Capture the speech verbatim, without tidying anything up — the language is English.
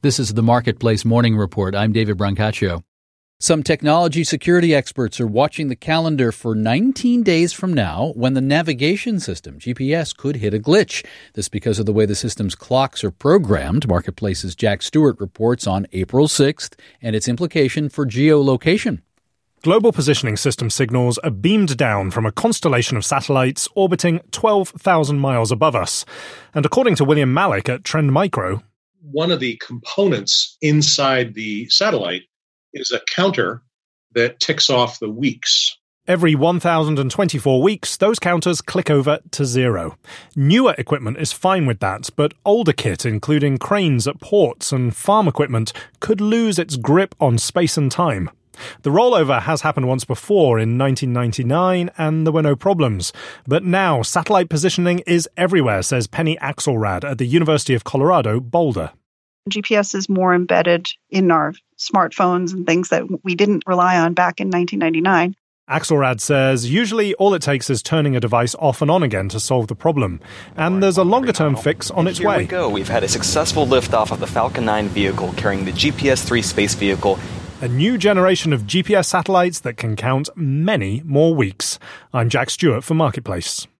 This is the Marketplace Morning Report. I'm David Brancaccio. Some technology security experts are watching the calendar for nineteen days from now when the navigation system, G P S, could hit a glitch. This because of the way the system's clocks are programmed. Marketplace's Jack Stewart reports on April sixth and its implication for geolocation. Global Positioning System signals are beamed down from a constellation of satellites orbiting twelve thousand miles above us. And according to William Malik at Trend Micro, one of the components inside the satellite is a counter that ticks off the weeks. Every one thousand twenty-four weeks, those counters click over to zero. Newer equipment is fine with that, but older kit, including cranes at ports and farm equipment, could lose its grip on space and time. The rollover has happened once before in nineteen ninety-nine, and there were no problems. But now, satellite positioning is everywhere, says Penny Axelrad at the University of Colorado, Boulder. G P S is more embedded in our smartphones and things that we didn't rely on back in nineteen ninety-nine. Axelrad says usually all it takes is turning a device off and on again to solve the problem. And there's a longer-term fix on its Here way. we go. We've had a successful liftoff of the Falcon nine vehicle carrying the G P S three space vehicle. A new generation of G P S satellites that can count many more weeks. I'm Jack Stewart for Marketplace.